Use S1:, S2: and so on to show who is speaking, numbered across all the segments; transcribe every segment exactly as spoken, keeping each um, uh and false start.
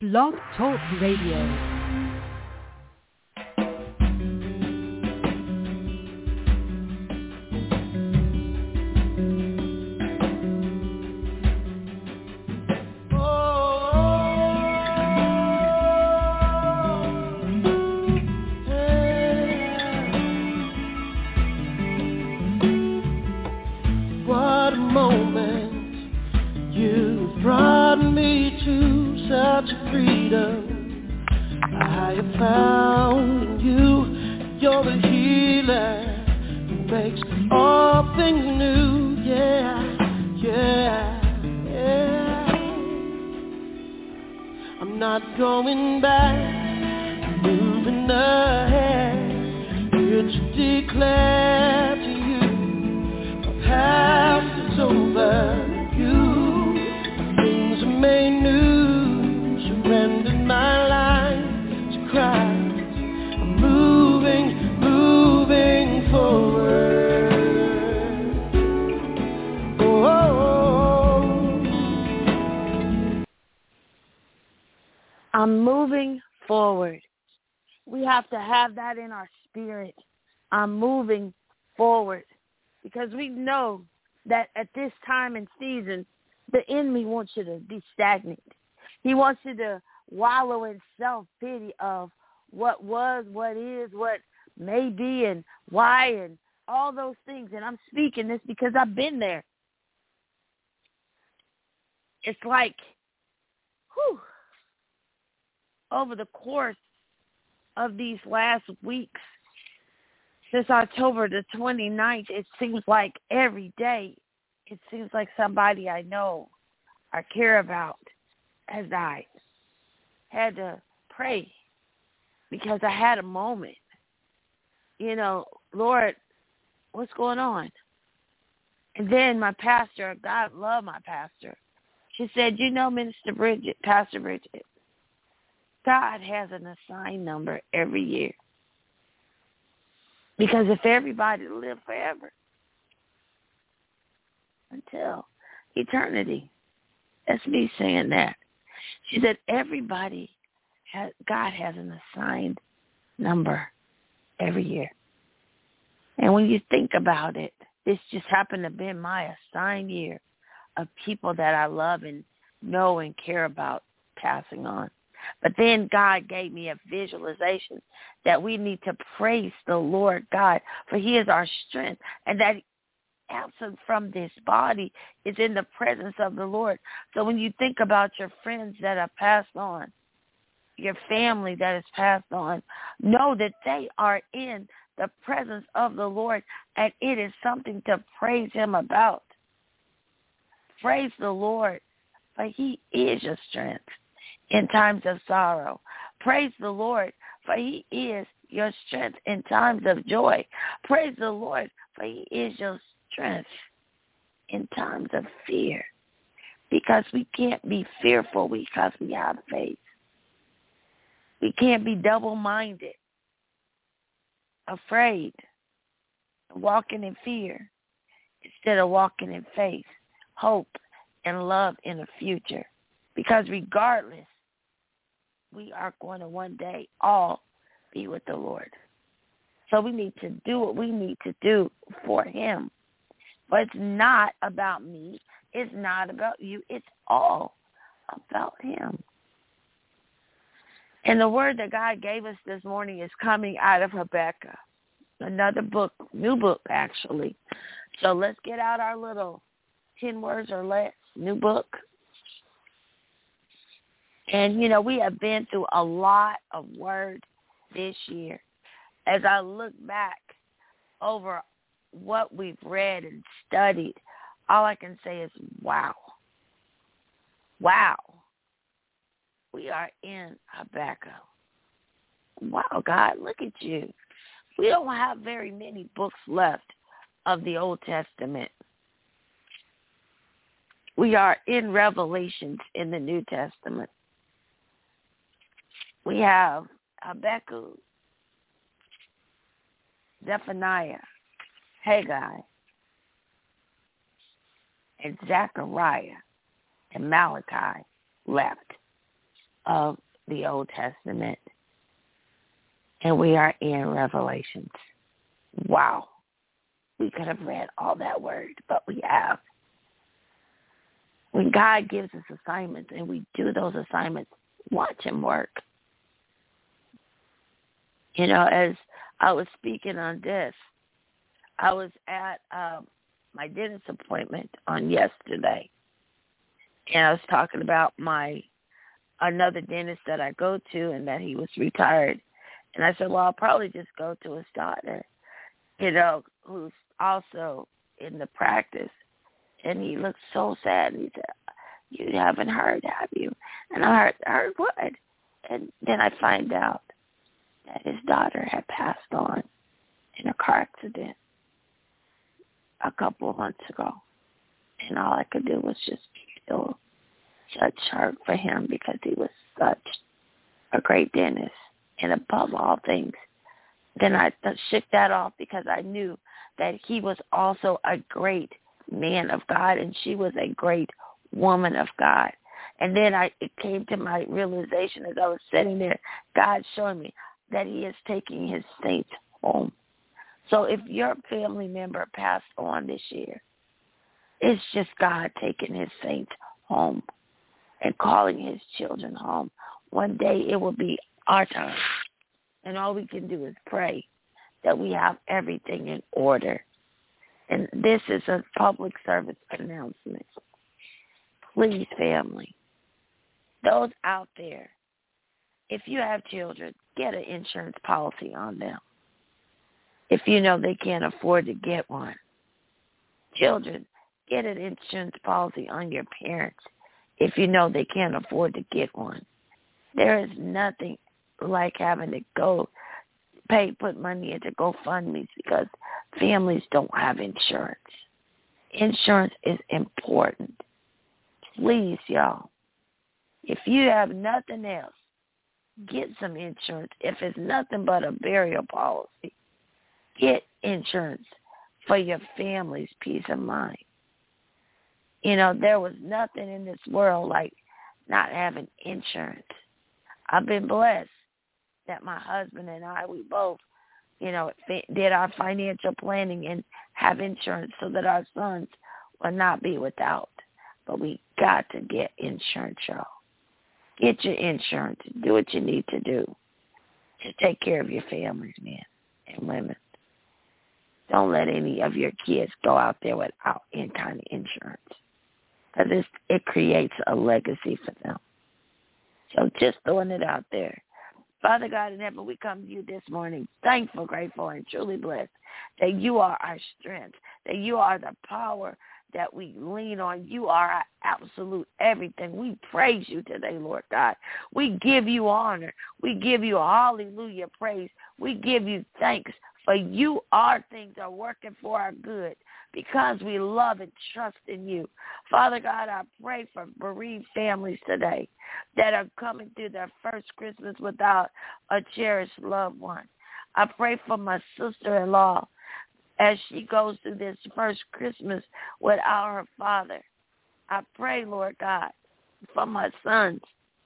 S1: Blog Talk Radio.
S2: I'm moving forward. We have to have that in our spirit. I'm moving forward because we know that at this time and season, the enemy wants you to be stagnant. He wants you to wallow in self-pity of what was, what is, what may be, and why, and all those things. And I'm speaking this because I've been there. It's like, whew, over the course of these last weeks, since October the twenty-ninth, it seems like every day, it seems like somebody I know or care about has died. Had to pray because I had a moment. You know, Lord, what's going on? And then my pastor, God love my pastor, she said, you know, Minister Bridget, Pastor Bridget, God has an assigned number every year. Because if everybody lived forever until eternity, that's me saying that. She said everybody, has, God has an assigned number every year. And when you think about it, this just happened to be my assigned year of people that I love and know and care about passing on. But then God gave me a visualization that we need to praise the Lord God, for he is our strength, and that absent from this body is in the presence of the Lord. So when you think about your friends that have passed on, your family that has passed on, know that they are in the presence of the Lord, and it is something to praise him about. Praise the Lord, for he is your strength in times of sorrow. Praise the Lord, for he is your strength in times of joy. Praise the Lord, for he is your strength in times of fear. Because we can't be fearful because we have faith. We can't be double-minded, afraid, walking in fear instead of walking in faith, hope, and love in the future. Because regardless, we are going to one day all be with the Lord. So we need to do what we need to do for him. But it's not about me. It's not about you. It's all about him. And the word that God gave us this morning is coming out of Habakkuk, another book, new book actually. So let's get out our little ten words or less, new book. And, you know, we have been through a lot of word this year. As I look back over what we've read and studied, all I can say is, wow. Wow. We are in Habakkuk. Wow, God, look at you. We don't have very many books left of the Old Testament. We are in Revelations in the New Testament. We have Habakkuk, Zephaniah, Haggai, and Zechariah and Malachi left. of the Old Testament, and we are in Revelations. Wow. We could have read all that word, but we have. When God gives us assignments and we do those assignments, watch him work. You know, as I was speaking on this, I was at um, my dentist appointment on yesterday, and I was talking about my another dentist that I go to and that he was retired. And I said, well, I'll probably just go to his daughter, you know, who's also in the practice. And he looked so sad. And he said, you haven't heard, have you? And I heard, heard what? And then I find out that his daughter had passed on in a car accident a couple of months ago. And all I could do was just feel such hurt for him because he was such a great dentist. And above all things, then I shook that off because I knew that he was also a great man of God and she was a great woman of God. And then I it came to my realization as I was sitting there, God showing me that he is taking his saints home. So if your family member passed on this year, it's just God taking his saints home and calling his children home. One day it will be our time. And all we can do is pray that we have everything in order. And this is a public service announcement. Please, family, those out there, if you have children, get an insurance policy on them. If you know they can't afford to get one. Children, get an insurance policy on your parents if you know they can't afford to get one. There is nothing like having to go pay, put money into GoFundMe because families don't have insurance. Insurance is important. Please, y'all, if you have nothing else, get some insurance. If it's nothing but a burial policy, get insurance for your family's peace of mind. You know, there was nothing in this world like not having insurance. I've been blessed that my husband and I, we both, you know, did our financial planning and have insurance so that our sons will not be without. But we got to get insurance, y'all. Get your insurance. Do what you need to do to take care of your families, men and women. Don't let any of your kids go out there without any kind of insurance because it creates a legacy for them. So just throwing it out there. Father God in heaven, we come to you this morning thankful, grateful, and truly blessed that you are our strength, that you are the power that we lean on. You are our absolute everything. We praise you today, Lord God. We give you honor. We give you hallelujah praise. We give you thanks for you. Our things are working for our good because we love and trust in you. Father God, I pray for bereaved families today that are coming through their first Christmas without a cherished loved one. I pray for my sister-in-law as she goes through this first Christmas without her father. I pray, Lord God, for my sons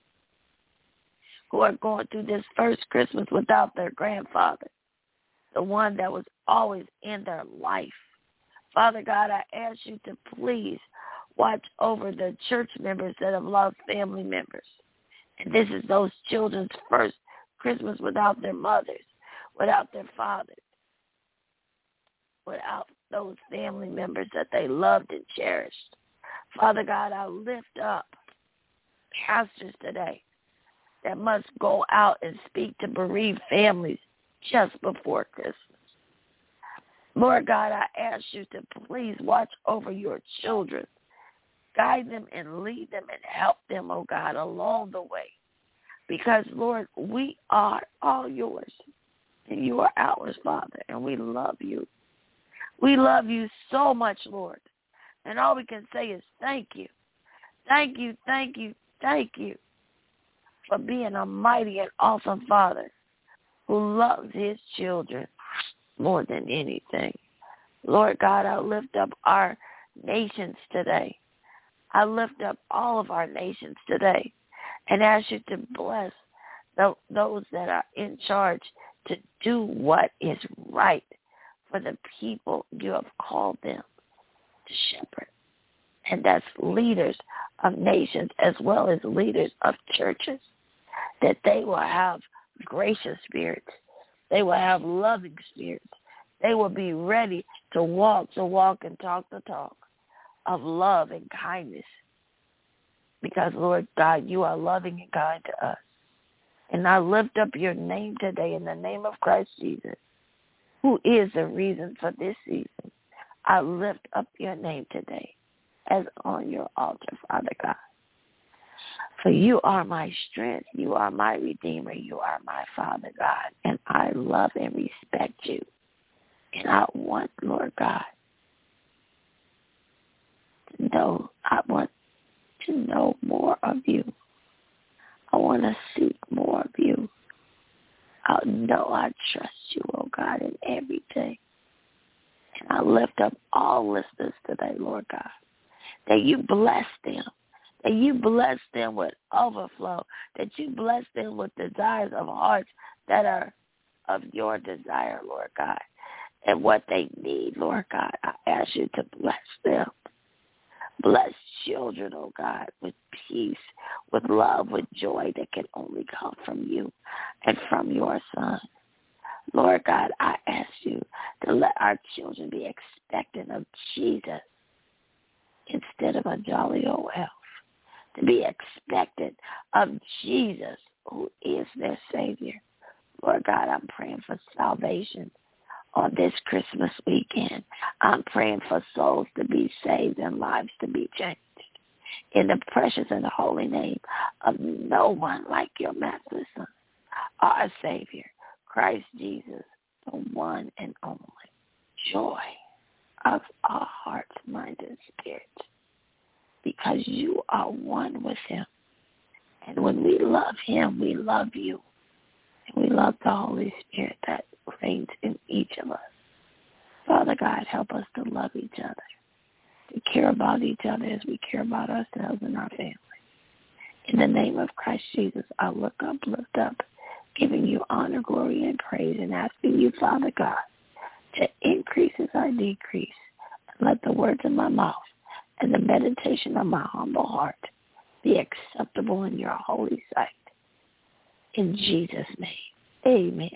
S2: who are going through this first Christmas without their grandfather, the one that was always in their life. Father God, I ask you to please watch over the church members that have lost family members. And this is those children's first Christmas without their mothers, without their fathers, without those family members that they loved and cherished. Father God, I lift up pastors today that must go out and speak to bereaved families just before Christmas. Lord God, I ask you to please watch over your children. Guide them and lead them and help them, oh God, along the way. Because, Lord, we are all yours, and you are ours, Father, and we love you. We love you so much, Lord. And all we can say is thank you. Thank you, thank you, thank you for being a mighty and awesome Father who loves his children more than anything. Lord God, I lift up our nations today. I lift up all of our nations today. and ask you to bless the, those that are in charge to do what is right for the people you have called them to shepherd. And that's leaders of nations as well as leaders of churches, that they will have gracious spirits. They will have loving spirits. They will be ready to walk the walk and talk the talk of love and kindness. Because, Lord God, you are loving and kind to us. And I lift up your name today in the name of Christ Jesus, who is the reason for this season. I lift up your name today as on your altar, Father God. For you are my strength. You are my Redeemer. You are my Father God. And I love and respect you. And I want, Lord God, to know, I want to know more of you. I want to seek more of you. I know I trust you, oh God, in everything. And I lift up all listeners today, Lord God, that you bless them, that you bless them with overflow, that you bless them with desires of hearts that are of your desire, Lord God, and what they need, Lord God. I ask you to bless them. Bless children, oh God, with peace, with love, with joy that can only come from you and from your Son. Lord God, I ask you to let our children be expectant of Jesus instead of a jolly old elf, to be expectant of Jesus, who is their Savior. Lord God, I'm praying for salvation on this Christmas weekend. I'm praying for souls to be saved and lives to be changed. In the precious and holy name of no one like your matchless Son, our Savior, Christ Jesus, the one and only joy of our hearts, mind, and spirit, because you are one with him. And when we love him, we love you. And we love the Holy Spirit that reigns in each of us. Father God, help us to love each other, to care about each other as we care about ourselves and our family. In the name of Christ Jesus, I look up, lift up, giving you honor, glory, and praise, and asking you, Father God, to increase as I decrease. And let the words of my mouth and the meditation of my humble heart be acceptable in your holy sight. In Jesus' name, amen.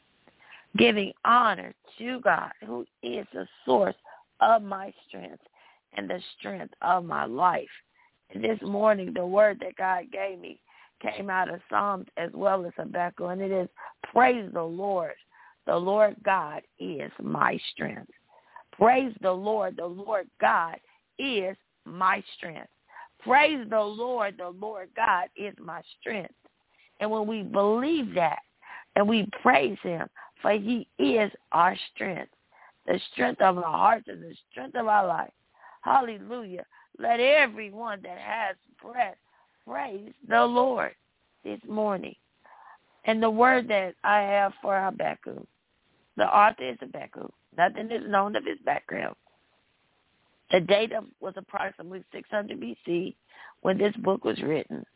S2: Giving honor to God, who is the source of my strength and the strength of my life. And this morning, the word that God gave me came out of Psalms as well as Habakkuk, and it is, praise the Lord. The Lord God is my strength. Praise the Lord. The Lord God is my strength. Praise the Lord. The Lord God is my strength. And when we believe that and we praise him, for he is our strength, the strength of our hearts and the strength of our life. Hallelujah. Let everyone that has breath praise the Lord this morning. And the word that I have for Habakkuk, the author is Habakkuk. Nothing is known of his background. The date of was approximately six hundred B C when this book was written.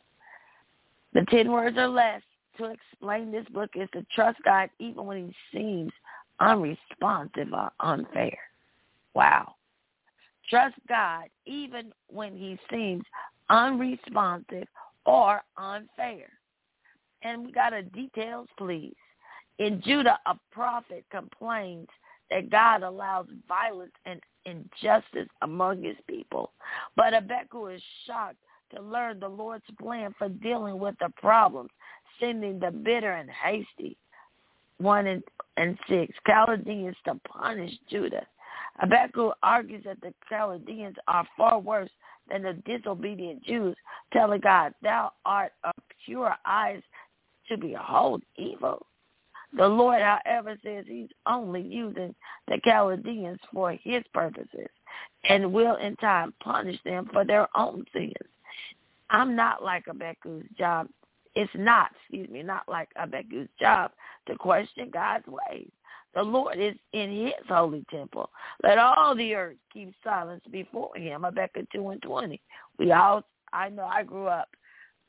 S2: The ten words or less to explain this book is to trust God even when he seems unresponsive or unfair. Wow. Trust God even when he seems unresponsive or unfair. And we got a details, please. In Judah, a prophet complains that God allows violence and injustice among his people. But Habakkuk is shocked to learn the Lord's plan for dealing with the problems, sending the bitter and hasty, one and, and six, Chaldeans to punish Judah. Habakkuk argues that the Chaldeans are far worse than the disobedient Jews, telling God, thou art of pure eyes to behold evil. The Lord, however, says he's only using the Chaldeans for his purposes and will in time punish them for their own sins. I'm not like Habakkuk's job. It's not, excuse me, not like Habakkuk's job to question God's ways. The Lord is in his holy temple. Let all the earth keep silence before him. Habakkuk two and twenty. We all, I know I grew up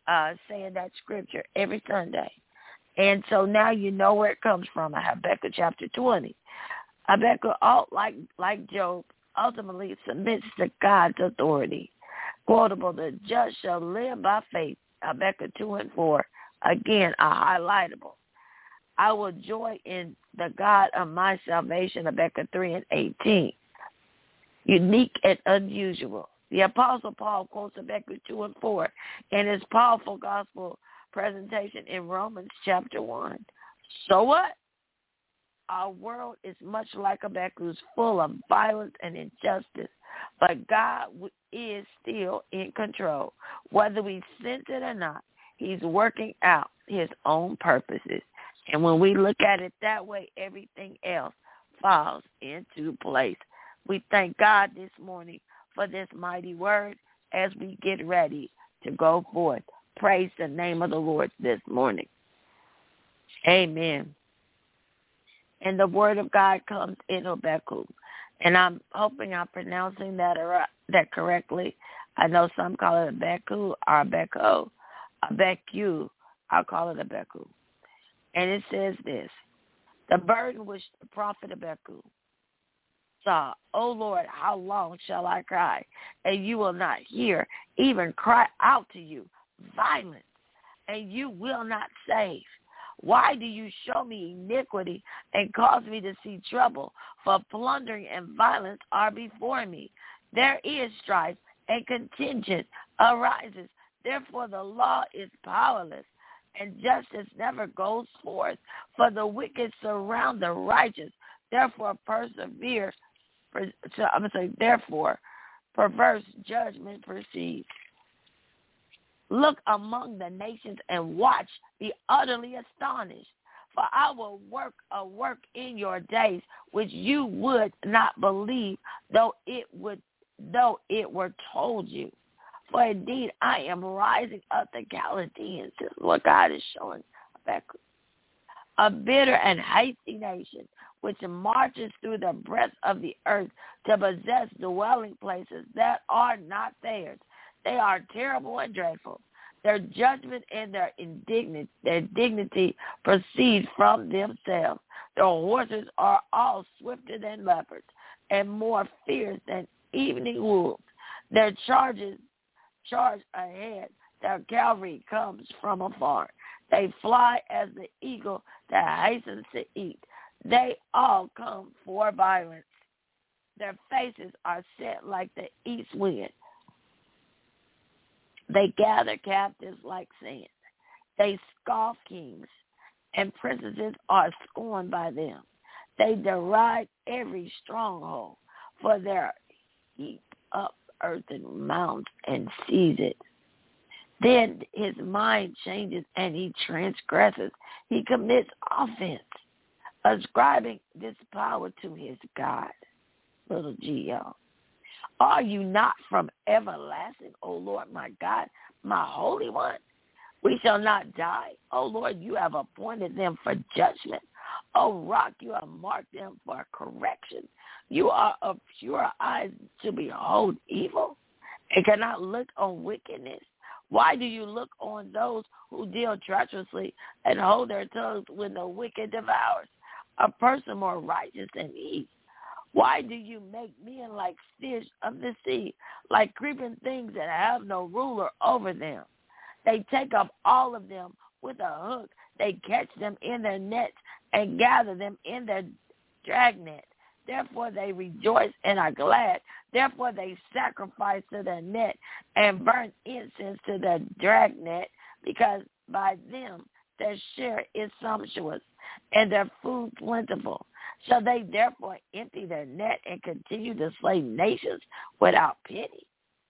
S2: uh, saying that scripture every Sunday. And so now you know where it comes from. Habakkuk chapter twenty. Habakkuk, like, like Job, ultimately submits to God's authority. Quotable, the just shall live by faith. Habakkuk two and four. Again, a highlightable. I will joy in the God of my salvation. Habakkuk three and eighteen. Unique and unusual. The Apostle Paul quotes Habakkuk two and four in his powerful gospel presentation in Romans chapter one. So what? Our world is much like Habakkuk, full of violence and injustice, but God is still in control. Whether we sense it or not, he's working out his own purposes. And when we look at it that way, everything else falls into place. We thank God this morning for this mighty word as we get ready to go forth. Praise the name of the Lord this morning. Amen. And the word of God comes in Habakkuk. And I'm hoping I'm pronouncing that that correctly. I know some call it Habakkuk or Habakkuk. Habakkuk. I'll call it Habakkuk. And it says this: the burden which the prophet Habakkuk saw, O Lord, how long shall I cry, and you will not hear, even cry out to you, violence, and you will not save. Why do you show me iniquity and cause me to see trouble? For plundering and violence are before me. There is strife and contention arises. Therefore the law is powerless, and justice never goes forth. For the wicked surround the righteous. Therefore persevere. So I'm going to say, therefore, perverse judgment proceeds. Look among the nations and watch, be utterly astonished. For I will work a work in your days which you would not believe, though it would, though it were told you. For indeed I am rising up the Chaldeans. This is what God is showing Habakkuk. A bitter and hasty nation, which marches through the breadth of the earth to possess dwelling places that are not theirs. They are terrible and dreadful. Their judgment and their indignity, their dignity proceeds from themselves. Their horses are all swifter than leopards and more fierce than evening wolves. Their charges charge ahead. Their cavalry comes from afar. They fly as the eagle that hastens to eat. They all come for violence. Their faces are set like the east wind. They gather captives like sand. They scoff kings, and princesses are scorned by them. They deride every stronghold, for they heap up earthen mounds and seize it. Then his mind changes and he transgresses. He commits offense, ascribing this power to his God. Little G, y'all. Are you not from everlasting, O Lord, my God, my Holy One? We shall not die. O Lord, you have appointed them for judgment. O Rock, you have marked them for correction. You are of pure eyes to behold evil and cannot look on wickedness. Why do you look on those who deal treacherously and hold their tongues when the wicked devours a person more righteous than he? Why do you make men like fish of the sea, like creeping things that have no ruler over them? They take up all of them with a hook. They catch them in their nets and gather them in their dragnet. Therefore they rejoice and are glad. Therefore they sacrifice to their net and burn incense to their dragnet, because by them their share is sumptuous and their food plentiful. Shall they therefore empty their net and continue to slay nations without pity?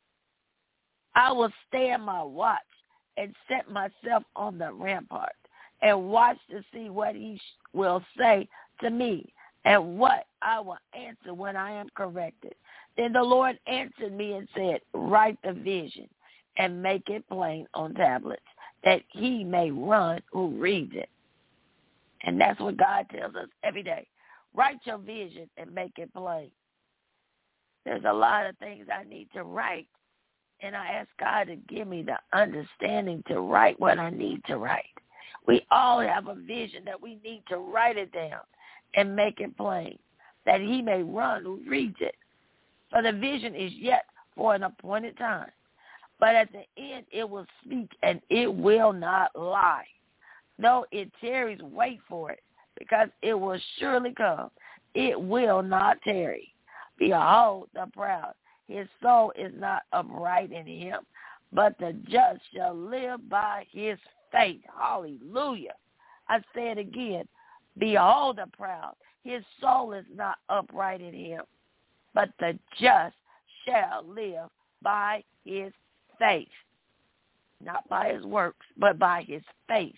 S2: I will stand my watch and set myself on the rampart and watch to see what he will say to me and what I will answer when I am corrected. Then the Lord answered me and said, write the vision and make it plain on tablets, that he may run who reads it. And that's what God tells us every day. Write your vision and make it plain. There's a lot of things I need to write And I ask God to give me the understanding to write what I need to write. We all have a vision that we need to write it down and make it plain, that he may run who reads it. For the vision is yet for an appointed time. But at the end it will speak, and it will not lie. Though it tarries, wait for it, because it will surely come. It will not tarry. Behold the proud. His soul is not upright in him, but the just shall live by his faith. Hallelujah. I say it again. Behold the proud. His soul is not upright in him, but the just shall live by his faith. Not by his works, but by his faith.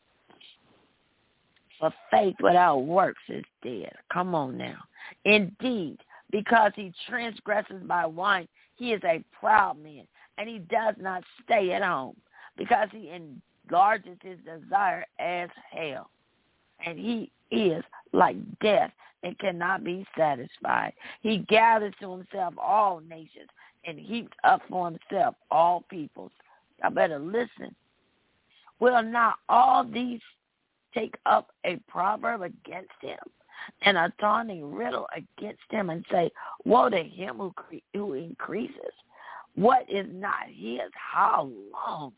S2: For faith without works is dead. Come on now. Indeed, because he transgresses by wine, he is a proud man, and he does not stay at home, because he enlarges his desire as hell. And he is like death and cannot be satisfied. He gathers to himself all nations and heaps up for himself all peoples. I better listen. Will not all these take up a proverb against him, and a taunting riddle against him, and say, woe to him who, cre- who increases? What is not his, how long?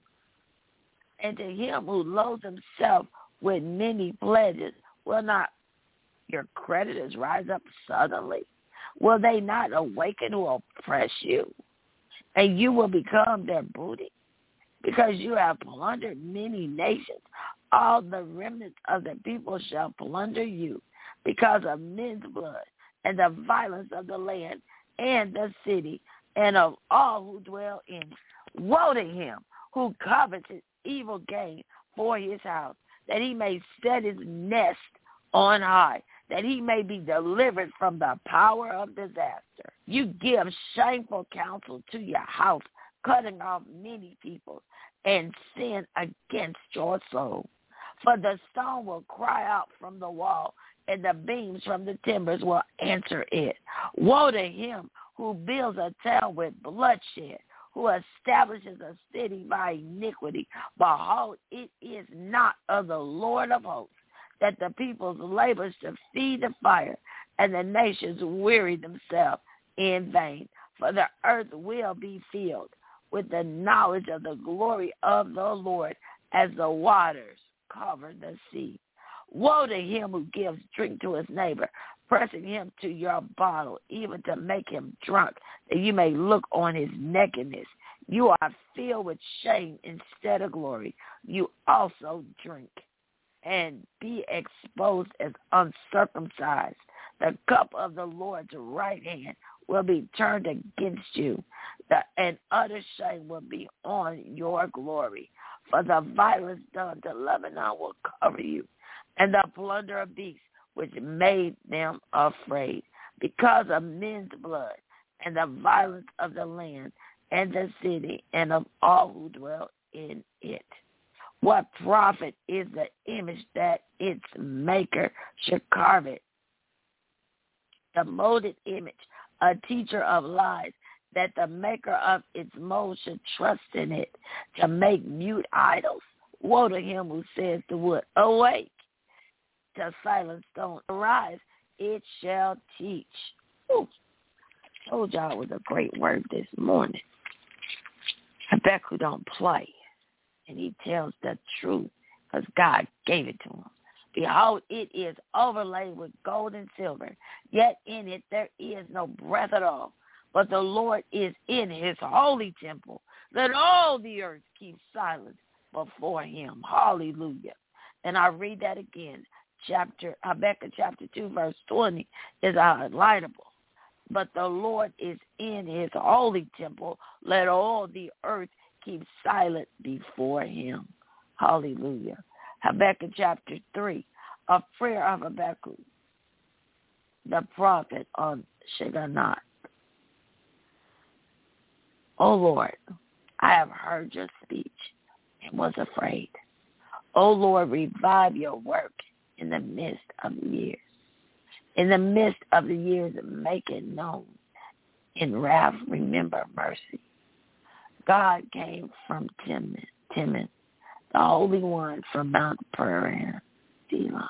S2: And to him who loads himself with many pledges, will not your creditors rise up suddenly? Will they not awaken who oppress you? And you will become their booty, because you have plundered many nations. All the remnants of the people shall plunder you, because of men's blood and the violence of the land and the city and of all who dwell in it. Woe to him who covets his evil gain for his house, that he may set his nest on high, that he may be delivered from the power of disaster. You give shameful counsel to your house, cutting off many people, and sin against your soul. For the stone will cry out from the wall, and the beams from the timbers will answer it. Woe to him who builds a town with bloodshed, who establishes a city by iniquity. Behold, it is not of the Lord of hosts, that the peoples labor to feed the fire, and the nations weary themselves in vain. For the earth will be filled with the knowledge of the glory of the Lord, as the waters cover the sea. Woe to him who gives drink to his neighbor, pressing him to your bottle, even to make him drunk, that you may look on his nakedness. You are filled with shame instead of glory. You also drink and be exposed as uncircumcised. The cup of the Lord's right hand will be turned against you, the, and utter shame will be on your glory. For the violence done to Lebanon will cover you, and the plunder of beasts which made them afraid, because of men's blood and the violence of the land and the city and of all who dwell in it. What profit is the image that its maker should carve it? The molded image, a teacher of lies, that the maker of its mold should trust in it to make mute idols. Woe to him who says to wood, awake, to silent stone, arise, it shall teach. Ooh, I told y'all it was a great word this morning. Habakkuk don't play, and he tells the truth because God gave it to him. Behold, it is overlaid with gold and silver, yet in it there is no breath at all. But the Lord is in his holy temple. Let all the earth keep silent before him. Hallelujah. And I read that again. Chapter Habakkuk chapter two, verse twenty is highlightable. But the Lord is in his holy temple. Let all the earth keep silent before him. Hallelujah. Habakkuk chapter three, a prayer of Habakkuk, the prophet of Shigionoth. O Lord, I have heard your speech and was afraid. O Lord, revive your work in the midst of the years. In the midst of the years, make it known. In wrath, remember mercy. God came from Timon, Timon, the Holy One from Mount Paran, Selah.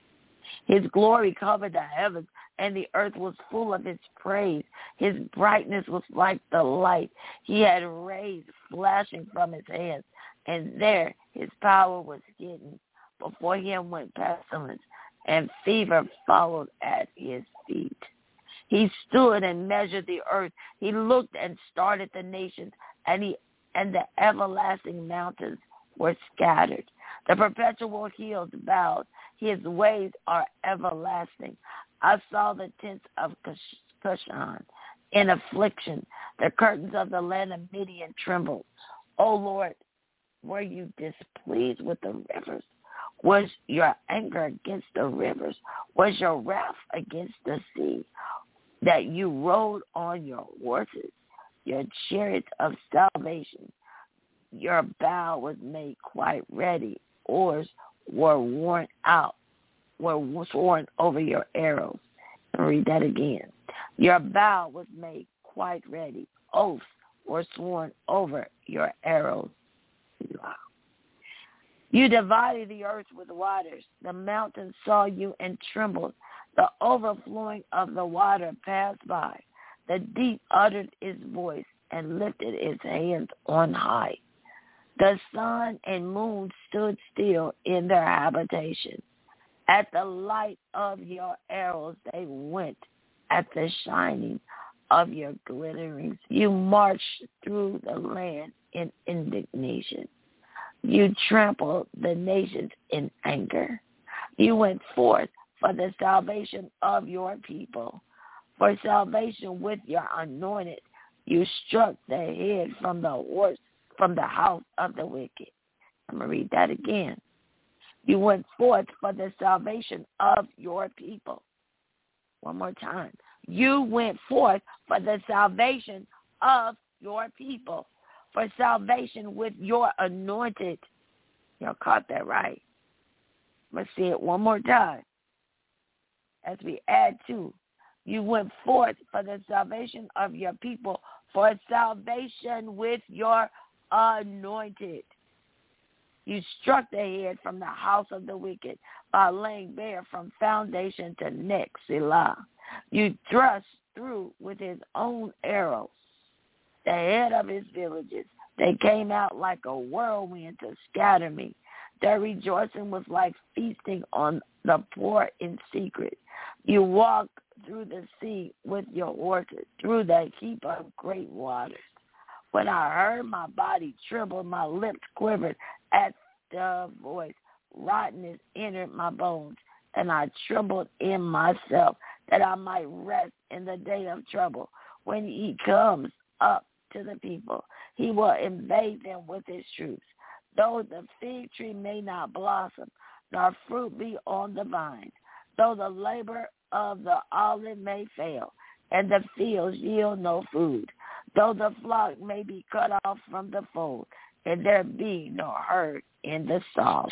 S2: His glory covered the heavens, and the earth was full of his praise. His brightness was like the light. He had rays flashing from his hands, and there his power was hidden. Before him went pestilence, and fever followed at his feet. He stood and measured the earth. He looked and started the nations, and he and the everlasting mountains were scattered. The perpetual hills bowed. His ways are everlasting. I saw the tents of Cushan in affliction. The curtains of the land of Midian trembled. O Lord, were you displeased with the rivers? Was your anger against the rivers? Was your wrath against the sea? That you rode on your horses, your chariots of salvation. Your bow was made quite ready. Oars were worn out, were sworn over your arrows. I'll read that again. Your bow was made quite ready. Oaths were sworn over your arrows. Wow. You divided the earth with waters. The mountains saw you and trembled. The overflowing of the water passed by. The deep uttered its voice and lifted its hands on high. The sun and moon stood still in their habitation. At the light of your arrows they went. At the shining of your glitterings, you marched through the land in indignation. You trampled the nations in anger. You went forth for the salvation of your people. For salvation with your anointed, you struck the head from the horse, from the house of the wicked. I'm going to read that again. You went forth for the salvation of your people. One more time. You went forth for the salvation of your people. For salvation with your anointed. Y'all caught that right. Let's see it one more time. As we add to, you went forth for the salvation of your people, for salvation with your anointed. You struck the head from the house of the wicked by laying bare from foundation to neck, Selah. You thrust through with his own arrows the head of his villages. They came out like a whirlwind to scatter me. Their rejoicing was like feasting on the poor in secret. You walked through the sea with your horses, through the heap of great waters. When I heard, my body trembled, my lips quivered at the voice. Rottenness entered my bones, and I trembled in myself that I might rest in the day of trouble. When he comes up to the people, he will invade them with his troops. Though the fig tree may not blossom, nor fruit be on the vine, though the labor of the olive may fail, and the fields yield no food, though the flock may be cut off from the fold, and there be no herd in the stalls.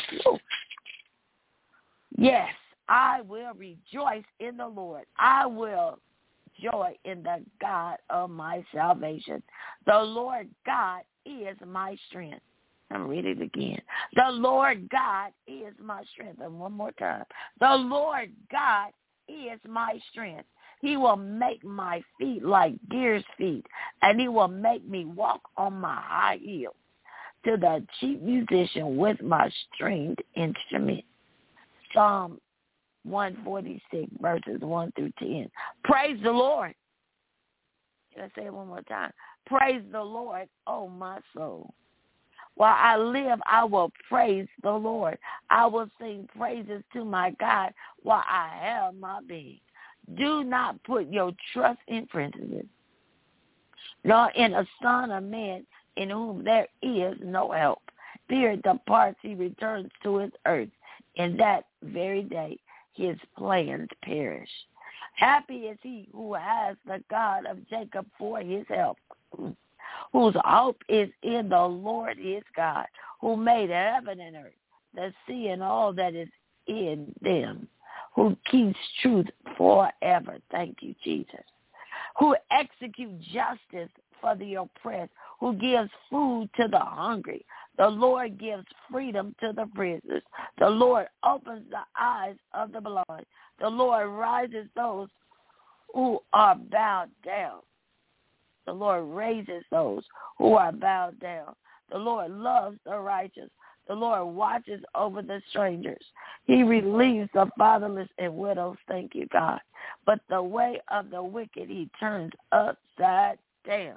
S2: Yes, I will rejoice in the Lord. I will joy in the God of my salvation. The Lord God is my strength. I'm reading it again. The Lord God is my strength. And one more time. The Lord God is my strength. He will make my feet like deer's feet, and he will make me walk on my high heels. To the chief musician with my stringed instrument. Psalm one forty-six, verses one through ten. Praise the Lord. Can I say it one more time? Praise the Lord, oh my soul. While I live, I will praise the Lord. I will sing praises to my God while I have my being. Do not put your trust in princes, nor in a son of man in whom there is no help. Spirit departs, he returns to his earth. In that very day, his plans perish. Happy is he who has the God of Jacob for his help, whose hope is in the Lord his God, who made heaven and earth, the sea and all that is in them, who keeps truth forever. Thank you, Jesus. Who execute justice for the oppressed, who gives food to the hungry. The Lord gives freedom to the prisoners. The Lord opens the eyes of the blind. The Lord rises those who are bowed down. The Lord raises those who are bowed down. The Lord loves the righteous. The Lord watches over the strangers. He relieves the fatherless and widows. Thank you, God. But the way of the wicked he turns upside down.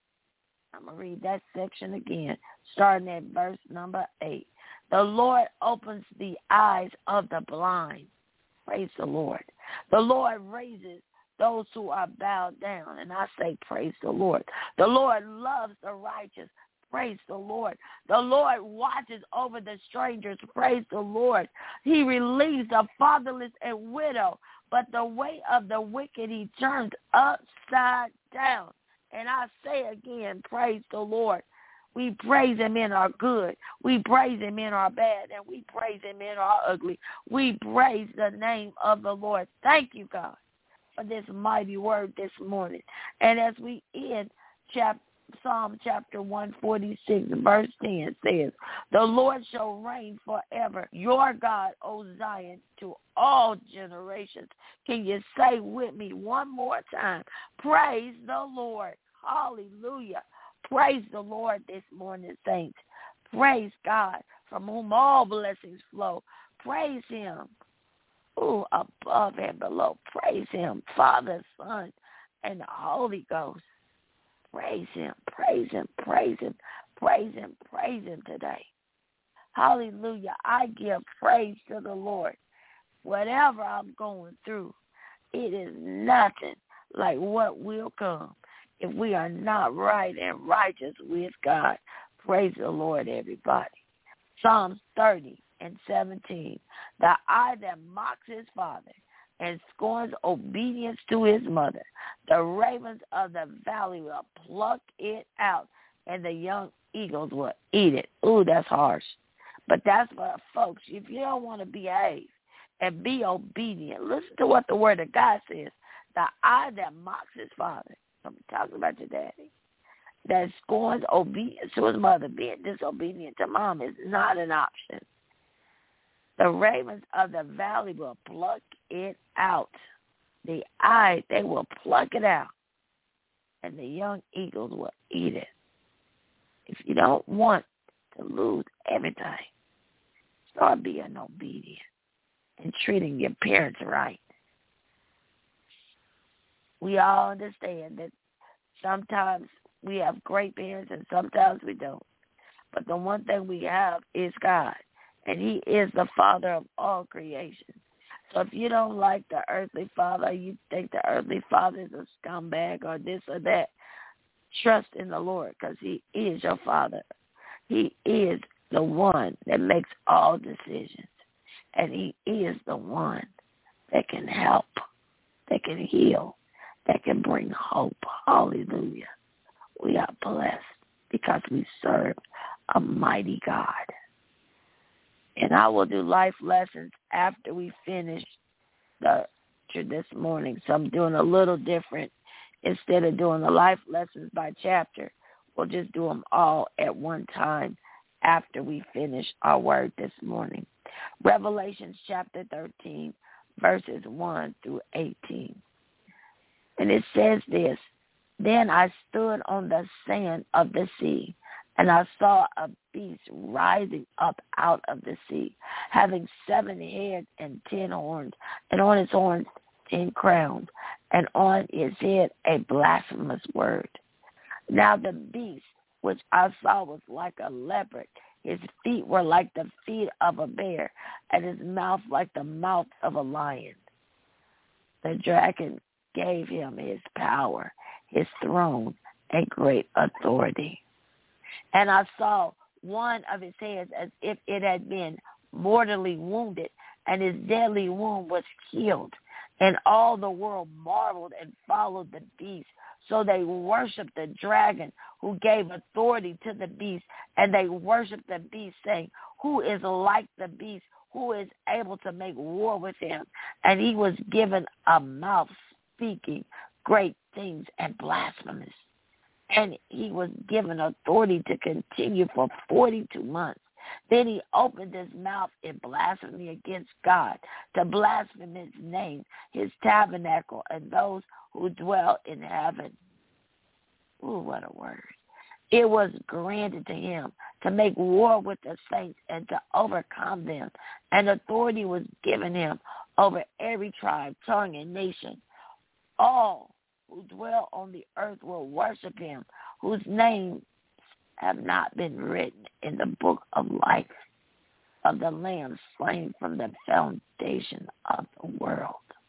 S2: I'm going to read that section again, starting at verse number eight. The Lord opens the eyes of the blind. Praise the Lord. The Lord raises those who are bowed down. And I say, praise the Lord. The Lord loves the righteous. Praise the Lord. The Lord watches over the strangers. Praise the Lord. He relieves the fatherless and widow. But the way of the wicked he turns upside down. And I say again, praise the Lord. We praise him in our good. We praise him in our bad. And we praise him in our ugly. We praise the name of the Lord. Thank you, God, for this mighty word this morning. And as we end chapter, Psalm chapter one forty-six, verse ten says, the Lord shall reign forever. Your God, O Zion, to all generations. Can you say with me one more time? Praise the Lord. Hallelujah. Praise the Lord this morning, saints. Praise God, from whom all blessings flow. Praise him. Oh, above and below. Praise him, Father, Son, and the Holy Ghost. Praise him, praise him, praise him, praise him, praise him today. Hallelujah. I give praise to the Lord. Whatever I'm going through, it is nothing like what will come if we are not right and righteous with God. Praise the Lord, everybody. Psalms thirty and seventeen. The eye that mocks his father and scorns obedience to his mother. The ravens of the valley will pluck it out, and the young eagles will eat it. Ooh, that's harsh. But that's what, folks, if you don't want to behave and be obedient, listen to what the word of God says. The eye that mocks his father, I'm talking about your daddy, that scorns obedience to his mother, being disobedient to mom is not an option. The ravens of the valley will pluck it out. The eye, they will pluck it out. And the young eagles will eat it. If you don't want to lose everything, start being obedient and treating your parents right. We all understand that sometimes we have great parents and sometimes we don't. But the one thing we have is God. And he is the father of all creation. So if you don't like the earthly father, you think the earthly father is a scumbag or this or that, trust in the Lord because he is your father. He is the one that makes all decisions. And he is the one that can help, that can heal, that can bring hope. Hallelujah. We are blessed because we serve a mighty God. And I will do life lessons after we finish the this morning. So I'm doing a little different. Instead of doing the life lessons by chapter, we'll just do them all at one time after we finish our word this morning. Revelations chapter thirteen, verses one through eighteen. And it says this, then I stood on the sand of the sea, and I saw a beast rising up out of the sea, having seven heads and ten horns, and on its horns ten crowns, and on its head a blasphemous word. Now the beast which I saw was like a leopard. His feet were like the feet of a bear, and his mouth like the mouth of a lion. The dragon gave him his power, his throne, and great authority. And I saw one of his heads as if it had been mortally wounded, and his deadly wound was healed. And all the world marveled and followed the beast. So they worshiped the dragon who gave authority to the beast, and they worshiped the beast, saying, who is like the beast, who is able to make war with him? And he was given a mouth speaking great things and blasphemous. And he was given authority to continue for forty-two months. Then he opened his mouth in blasphemy against God, to blaspheme his name, his tabernacle, and those who dwell in heaven. Ooh, what a word. It was granted to him to make war with the saints and to overcome them. And authority was given him over every tribe, tongue, and nation. All who dwell on the earth will worship him, whose names have not been written in the book of life of the Lamb slain from the foundation of the world.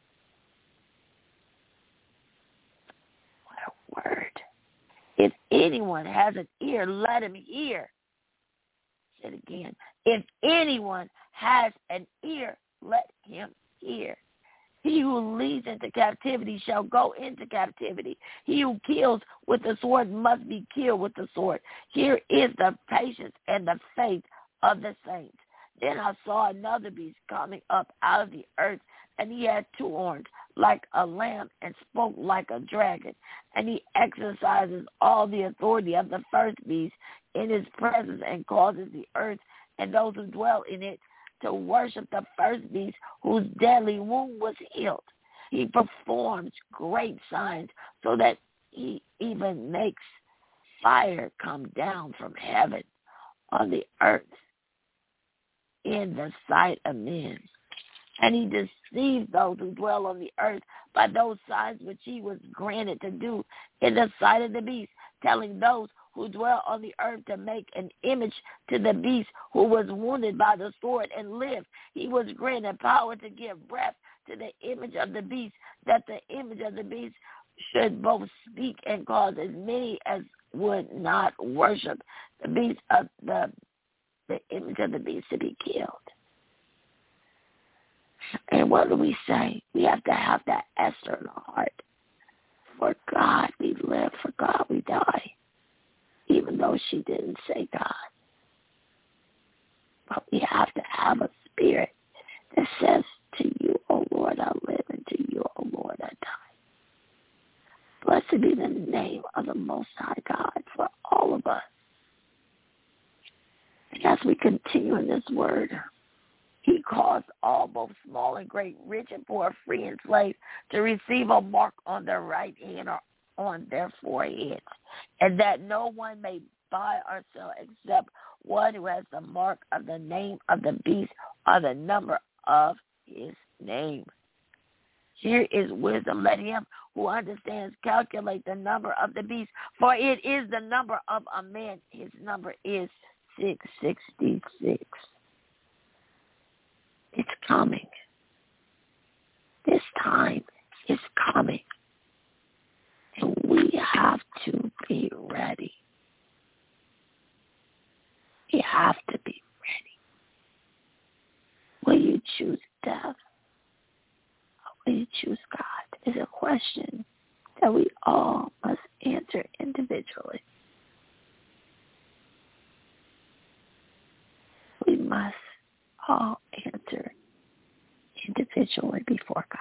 S2: What a word. If anyone has an ear, let him hear. Say it again. If anyone has an ear, let him hear. He who leads into captivity shall go into captivity. He who kills with the sword must be killed with the sword. Here is the patience and the faith of the saints. Then I saw another beast coming up out of the earth, and he had two horns like a lamb and spoke like a dragon. And he exercises all the authority of the first beast in his presence and causes the earth and those who dwell in it to worship the first beast whose deadly wound was healed. He performs great signs so that he even makes fire come down from heaven on the earth in the sight of men. And he deceives those who dwell on the earth by those signs which he was granted to do in the sight of the beast, telling those who dwell on the earth to make an image to the beast who was wounded by the sword and lived. He was granted power to give breath to the image of the beast, that the image of the beast should both speak and cause as many as would not worship the beast of the the image of the beast to be killed. And what do we say? We have to have that Esther in our heart. For God we live, for God we die. Even though she didn't say God. But we have to have a spirit that says, to you, O Lord, I live, and to you, O Lord, I die. Blessed be the name of the Most High God for all of us. And as we continue in this word, he caused all, both small and great, rich and poor, free and slave, to receive a mark on their right hand or on their foreheads, and that no one may buy or sell except one who has the mark of the name of the beast or the number of his name. Here is wisdom. Let him who understands calculate the number of the beast, for it is the number of a man. His number is six sixty-six. It's coming. This time is coming. And we have to be ready. We have to be ready. Will you choose death? Or will you choose God? Is a question that we all must answer individually. We must all answer individually before God.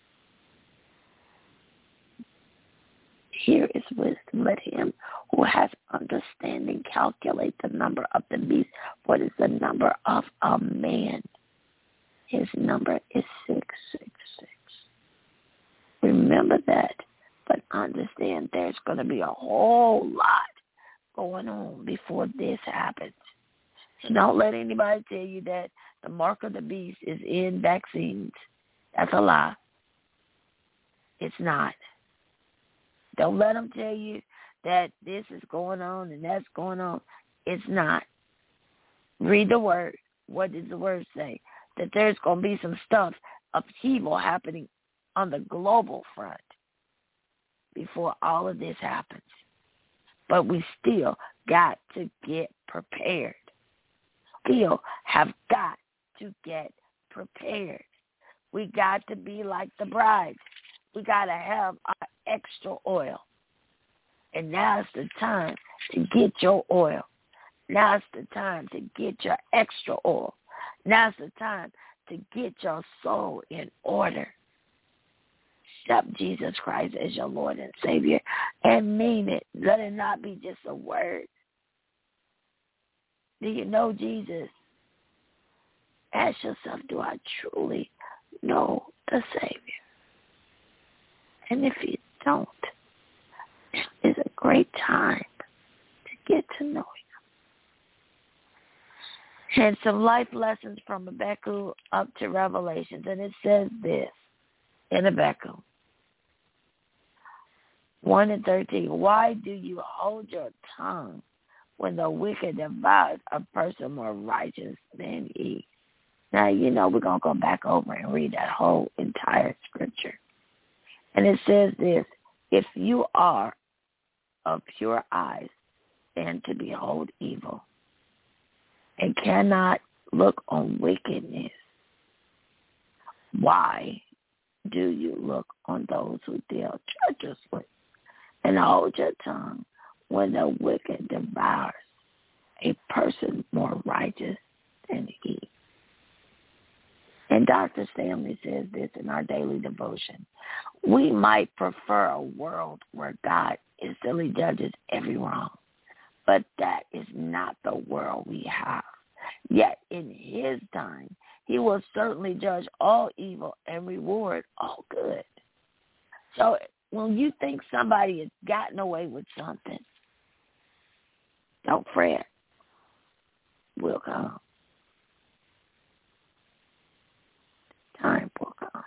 S2: Here is wisdom. Let him who has understanding calculate the number of the beast, for it is the number of a man. His number is six six six. Remember that, but understand there's going to be a whole lot going on before this happens. So don't let anybody tell you that the mark of the beast is in vaccines. That's a lie. It's not. Don't let them tell you that this is going on and that's going on. It's not. Read the word. What does the word say? That there's going to be some stuff, upheaval happening on the global front before all of this happens. But we still got to get prepared. Still have got to get prepared. We got to be like the bride. We got to have our extra oil. And now's the time to get your oil. Now's the time to get your extra oil. Now's the time to get your soul in order. accept Jesus Christ as your Lord and Savior and mean it. Let it not be just a word. Do you know Jesus? Ask yourself, do I truly know the Savior? And if you don't, it's a great time to get to know him. And some life lessons from Habakkuk up to Revelations. And it says this in Habakkuk one and thirteen. Why do you hold your tongue when the wicked devours a person more righteous than he? Now, you know, we're going to go back over and read that whole entire scripture. And it says this, if you are of pure eyes, then to behold evil, and cannot look on wickedness, why do you look on those who deal treacherously, and hold your tongue when the wicked devours a person more righteous than he? And Doctor Stanley says this in our daily devotion. We might prefer a world where God instantly judges every wrong, but that is not the world we have. Yet in his time, he will certainly judge all evil and reward all good. So when you think somebody has gotten away with something, don't fret. We'll come. Time will come.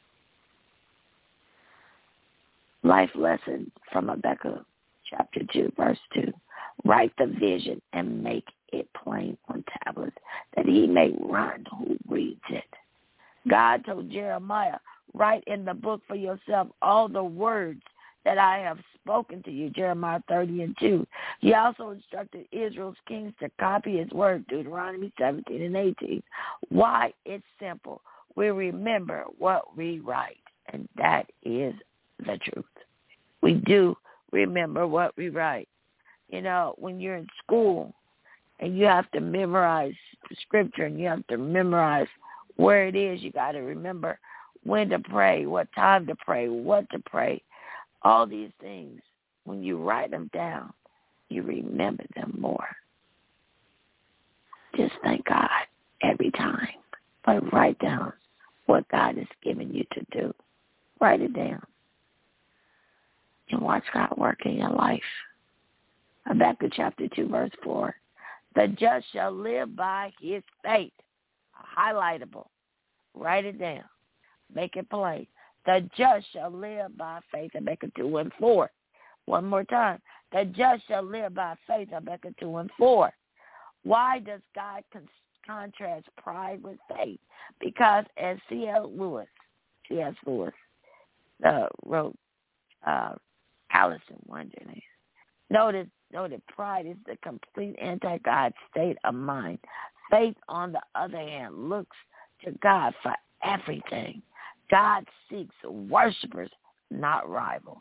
S2: Life lesson from Habakkuk chapter two, verse two. Write the vision and make it plain on tablets, that he may run who reads it. God told Jeremiah, write in the book for yourself all the words that I have spoken to you, Jeremiah thirty and two. He also instructed Israel's kings to copy his word, Deuteronomy seventeen and eighteen. Why? It's simple. We remember what we write, and that is the truth. We do remember what we write. You know, when you're in school and you have to memorize scripture and you have to memorize where it is, you got to remember when to pray, what time to pray, what to pray. All these things, when you write them down, you remember them more. Just thank God every time. But write down what God has given you to do. Write it down. And watch God work in your life. Habakkuk chapter two, verse four. The just shall live by his faith. Highlightable. Write it down. Make it plain. The just shall live by faith. Habakkuk two and four. One more time. The just shall live by faith. Habakkuk two and four. Why does God con- contrast pride with faith? Because as C S Lewis, C S Lewis uh, wrote uh, Alice in Wonderland, noted, noted pride is the complete anti-God state of mind. Faith, on the other hand, looks to God for everything. God seeks worshipers, not rivals.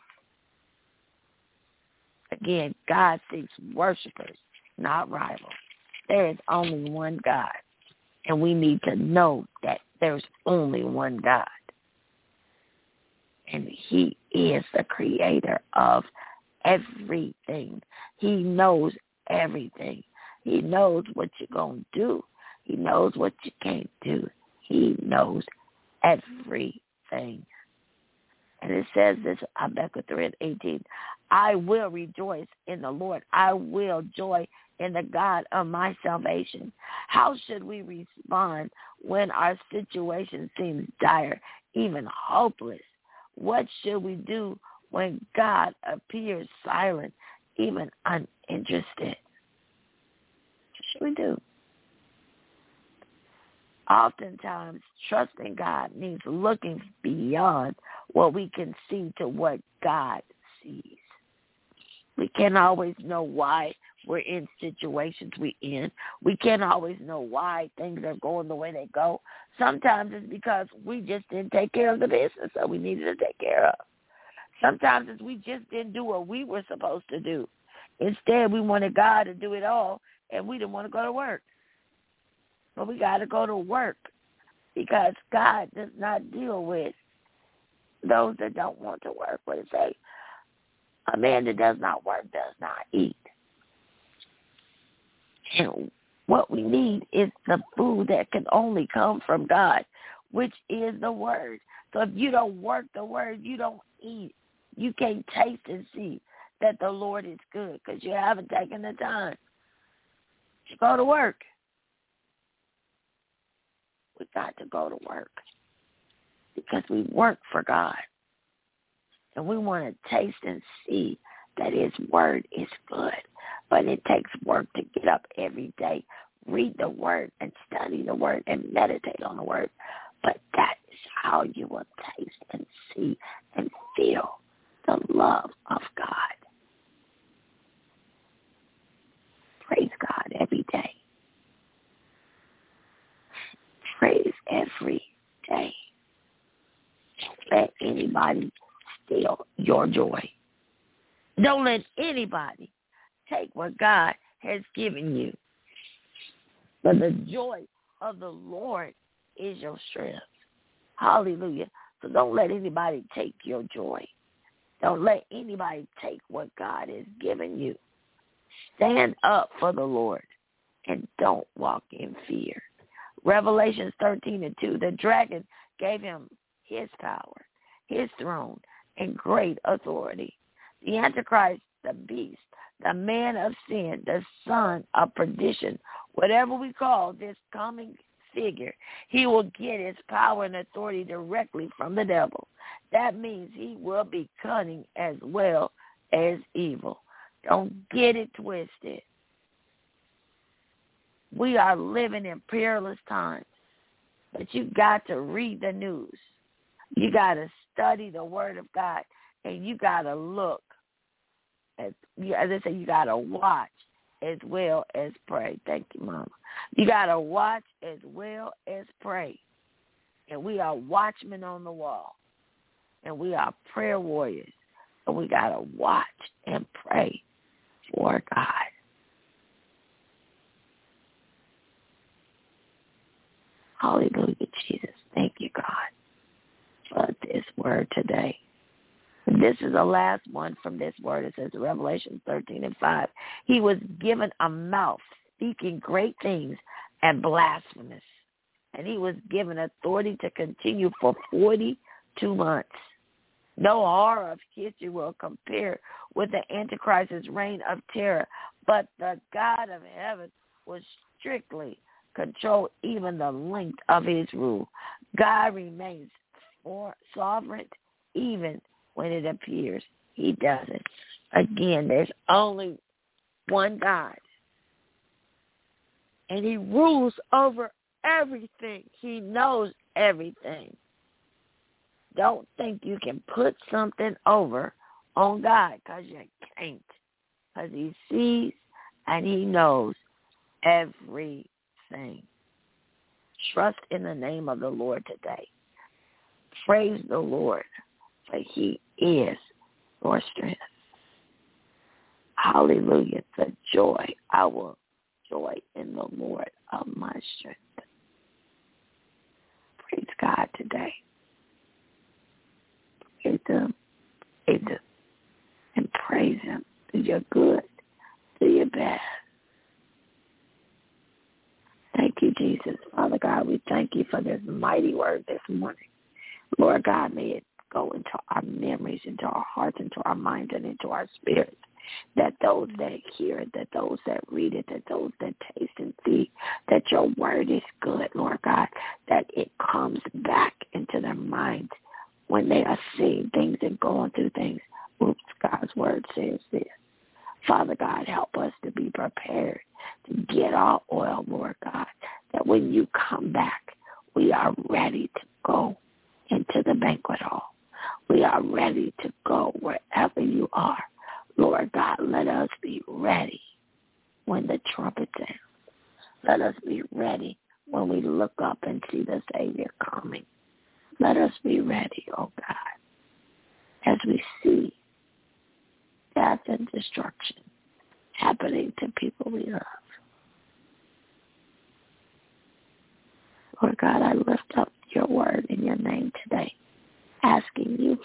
S2: Again, God seeks worshipers, not rivals. There is only one God, and we need to know that there's only one God. And he is the creator of everything. He knows everything. He knows what you're going to do. He knows what you can't do. He knows everything. And it says this, Habakkuk three and eighteen, I will rejoice in the Lord. I will joy in the God of my salvation. How should we respond when our situation seems dire, even hopeless? What should we do when God appears silent, even uninterested? What should we do? Oftentimes, trusting God means looking beyond what we can see to what God sees. We can't always know why we're in situations we're in. We can't always know why things are going the way they go. Sometimes it's because we just didn't take care of the business that we needed to take care of. Sometimes it's we just didn't do what we were supposed to do. Instead, we wanted God to do it all, and we didn't want to go to work. But we got to go to work because God does not deal with those that don't want to work, what it say? A man that does not work does not eat. And what we need is the food that can only come from God, which is the word. So if you don't work the word, you don't eat. You can't taste and see that the Lord is good because you haven't taken the time to go to work. We got to go to work because we work for God. And we want to taste and see that his word is good. But it takes work to get up every day, read the word and study the word and meditate on the word. But that is how you will taste and see and feel the love of God. Praise God every day. Praise every day. Don't let anybody steal your joy. Don't let anybody take what God has given you. But the joy of the Lord is your strength. Hallelujah. So don't let anybody take your joy. Don't let anybody take what God has given you. Stand up for the Lord and don't walk in fear. Revelations thirteen and two, the dragon gave him his power, his throne, and great authority. The Antichrist, the beast, the man of sin, the son of perdition, whatever we call this coming figure, he will get his power and authority directly from the devil. That means he will be cunning as well as evil. Don't get it twisted. We are living in perilous times, but you got to read the news. You got to study the word of God, and you got to look. As, as I say, you got to watch as well as pray. Thank you, Mama. You got to watch as well as pray. And we are watchmen on the wall. And we are prayer warriors. And we got to watch and pray for God. Hallelujah, Jesus. Thank you, God, for this word today. This is the last one from this word. It says Revelation thirteen and five. He was given a mouth speaking great things and blasphemous. And he was given authority to continue for forty-two months. No horror of history will compare with the Antichrist's reign of terror. But the God of heaven will strictly control even the length of his rule. God remains for sovereign even when it appears he doesn't. Again, there's only one God. And he rules over everything. He knows everything. Don't think you can put something over on God, because you can't. Because he sees and he knows everything. Trust in the name of the Lord today. Praise the Lord, for he is your strength. Hallelujah. The joy, I will joy in the Lord of my strength. Praise God today. Praise him. Praise him. And praise him. Do your good. Do your best. Thank you, Jesus. Father God, we thank you for this mighty word this morning. Lord God, may it go into our memories, into our hearts, into our minds, and into our spirits, that those that hear it, that those that read it, that those that taste and see, that your word is good, Lord God, that it comes back into their minds when they are seeing things and going through things. Oops, God's word says this. Father God, help us to be prepared to get our oil, Lord God, that when you come back, we are ready to go into the banquet hall. We are ready to go wherever you are. Lord God, let us be ready when the trumpet sounds. Let us be ready when we look up and see the Savior coming. Let us be ready, oh God, as we see death and destruction happening to people we love. Lord God, I lift up your word in your name today, asking you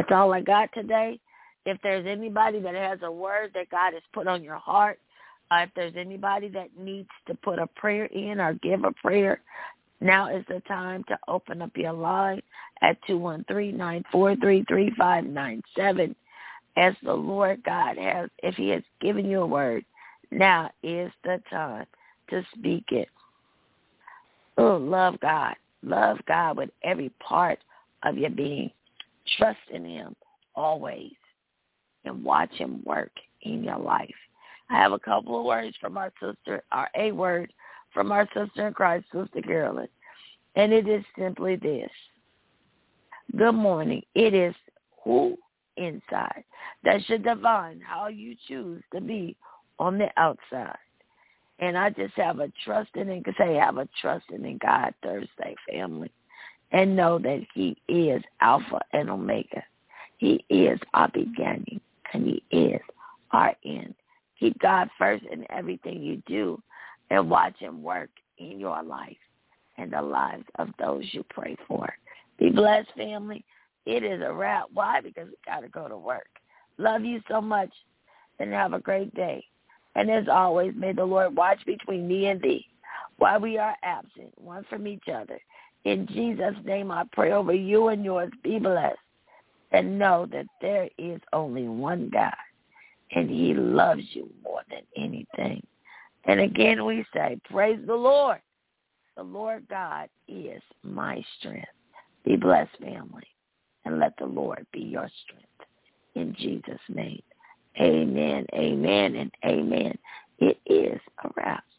S2: That's all I got today. If there's anybody that has a word that God has put on your heart, uh, if there's anybody that needs to put a prayer in or give a prayer, now is the time to open up your line at two one three, nine four three, three five nine seven. As the Lord God has, if he has given you a word, now is the time to speak it. Oh, love God. Love God with every part of your being. Trust in him always and watch him work in your life. I have a couple of words from our sister, or a word from our sister in Christ, Sister Carolyn, and it is simply this. Good morning. It is who inside that should define how you choose to be on the outside. And I just have a trust in him, because I have a trust in God Thursday, family, and know that he is Alpha and Omega. He is our beginning, and he is our end. Keep God first in everything you do, and watch him work in your life and the lives of those you pray for. Be blessed, family. It is a wrap. Why? Because we got to go to work. Love you so much, and have a great day. And as always, may the Lord watch between me and thee while we are absent, one from each other. In Jesus' name I pray over you and yours. Be blessed. And know that there is only one God, and he loves you more than anything. And again we say, praise the Lord. The Lord God is my strength. Be blessed, family, and let the Lord be your strength. In Jesus' name, amen, amen, and amen. It is a wrap.